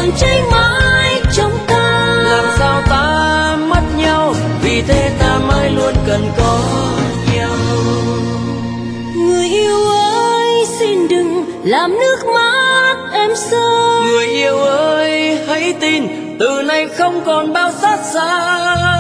đừng cháy mãi trong ta. Làm sao ta mất nhau, vì thế ta mãi luôn cần có nhau. Người yêu ơi xin đừng làm nước mắt em rơi. Người yêu ơi hãy tin, từ nay không còn bao xót xa.